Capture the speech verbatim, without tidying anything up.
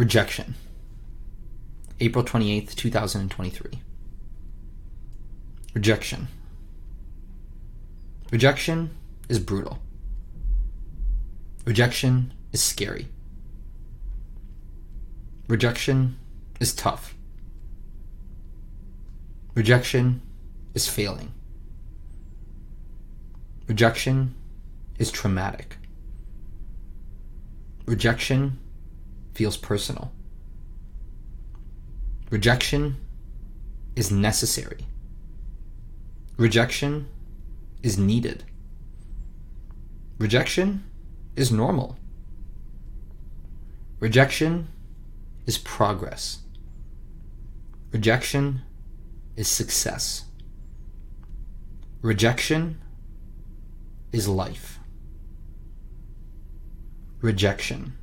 Rejection. April twenty-eighth, two thousand twenty-three. Rejection. Rejection is brutal. Rejection is scary. Rejection is tough. Rejection is failing. Rejection is traumatic. Rejection feels personal. Rejection is necessary. Rejection is needed. Rejection is normal. Rejection is progress. Rejection is success. Rejection is life. Rejection.